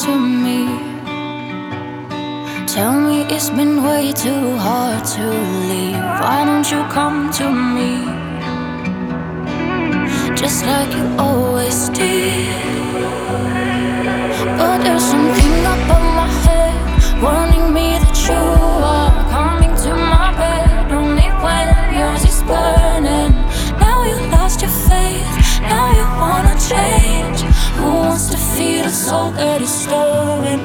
to me. Tell me it's been way too hard to leave. Why don't you come to me, just like you always did? But there's something above my head warning me that you are coming to my bed only when yours is burning. Now you lost your faith, now you wanna change. Who wants to feed a soul that is stolen?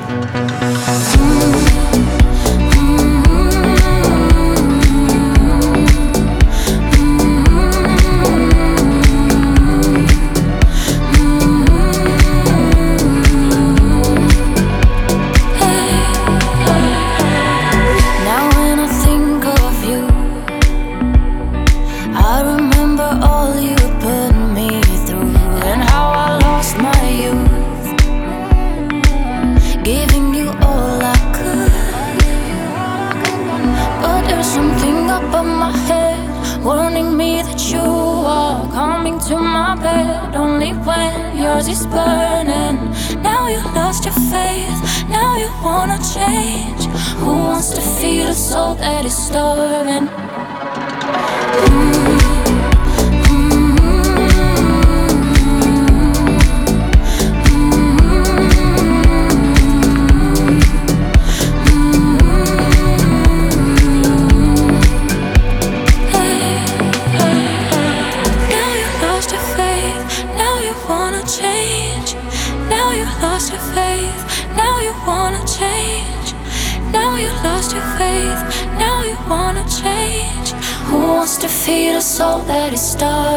Giving you all I could. But there's something above my head warning me that you are coming to my bed only when yours is burning. Now you lost your faith, now you wanna change. Who wants to feed a soul that is starving? Change. Now you lost your faith, now you wanna change. Now you lost your faith, now you wanna change. Who wants to feed a soul that is starving?